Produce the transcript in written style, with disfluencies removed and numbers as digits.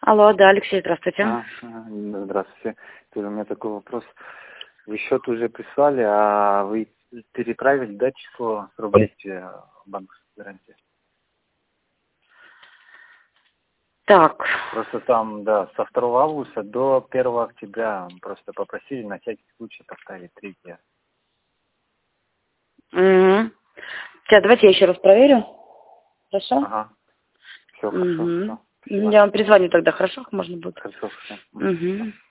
Алло, да, Алексей, здравствуйте. Здравствуйте. У меня такой вопрос. Вы счет уже прислали, а вы переправили, да, число срубить банковской гарантии? Так. Просто там, да, со 2 августа до 1 октября просто попросили на всякий случай поставить 3 дня. Угу. Сейчас, давайте я еще раз проверю. Хорошо? Ага. Все, хорошо, Угу. все. Спасибо. Я вам перезвоню тогда, хорошо? Можно будет? Хорошо, все. Угу.